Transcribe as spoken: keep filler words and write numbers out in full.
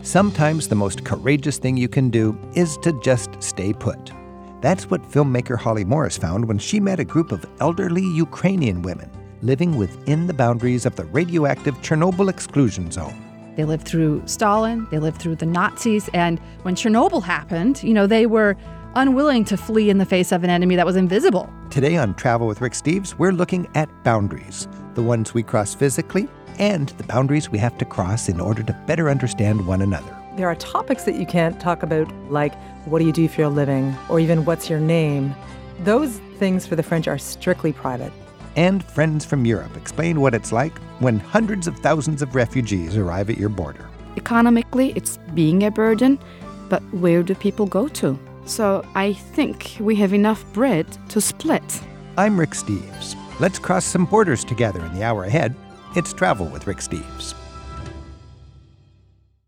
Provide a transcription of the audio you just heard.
Sometimes the most courageous thing you can do is to just stay put. That's what filmmaker Holly Morris found when she met a group of elderly Ukrainian women living within the boundaries of the radioactive Chernobyl exclusion zone. They lived through Stalin, they lived through the Nazis, and when Chernobyl happened, you know, they were unwilling to flee in the face of an enemy that was invisible. Today on Travel with Rick Steves, we're looking at boundaries, the ones we cross physically and the boundaries we have to cross in order to better understand one another. There are topics that you can't talk about, like what do you do for your living, or even what's your name. Those things for the French are strictly private. And friends from Europe explain what it's like when hundreds of thousands of refugees arrive at your border. Economically, it's being a burden, but where do people go to? So I think we have enough bread to split. I'm Rick Steves. Let's cross some borders together in the hour ahead. It's Travel with Rick Steves.